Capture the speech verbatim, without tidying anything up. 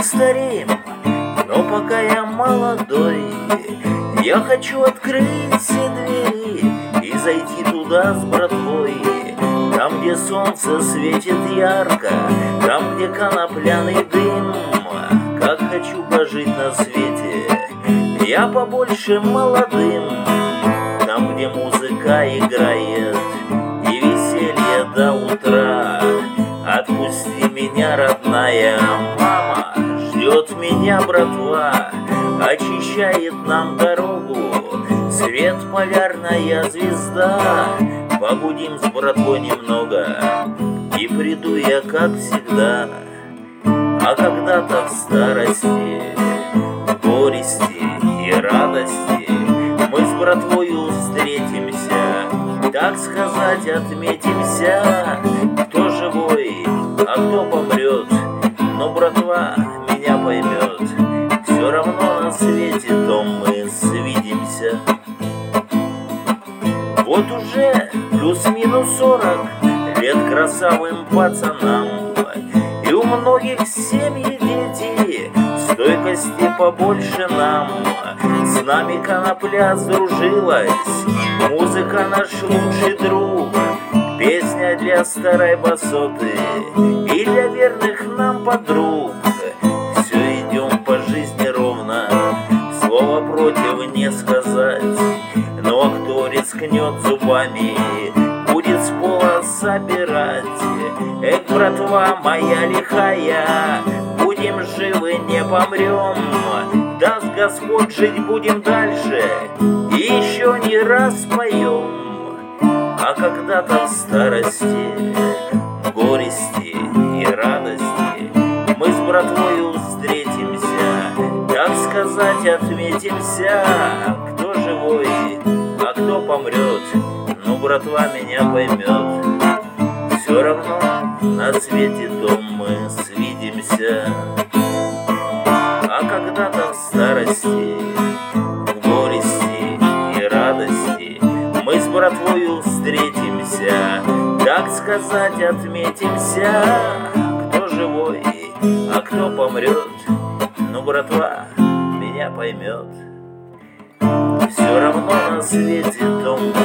постареем, но пока я молодой, я хочу открыть все двери и зайти туда с братвой. Там, где солнце светит ярко, там, где конопляный дым. Как хочу пожить на свете я побольше молодым. Там, где музыка играет и веселье до утра. Отпусти меня, родная мама, ждет меня братва. Очищает нам дорогу свет, полярная звезда. Побудим с братвой немного, и приду я, как всегда. А когда-то в старости, в горести и радости мы с братвою встретимся, так сказать, отметимся. Кто живой, а кто помрет, но братва меня поймет. Все равно на свете том мы свидимся. Вот уже плюс-минус сорок лет красавым пацанам, и у многих семьи дети, стойкости побольше нам. С нами конопля сдружилась, музыка наш лучший друг. Песня для старой басоты и для верных нам подруг. Все идем по жизни ровно, слова против не сказать. Ну а кто рискнет зубами, будет с пола собирать. Эх, братва моя лихая, будем живы, не помрем. Даст Господь, жить будем дальше и еще не раз поем. А когда-то в старости, в горести и радости мы с братвою встретимся, так сказать, отметимся. Кто живой, а кто помрет, ну братва меня поймет. Все равно на свете том мы свидимся. А когда-то в старости, в горести и радости мы с братвою встретимся, так сказать, отметимся. Кто живой, а кто помрет, ну братва меня поймет. Все равно на свете том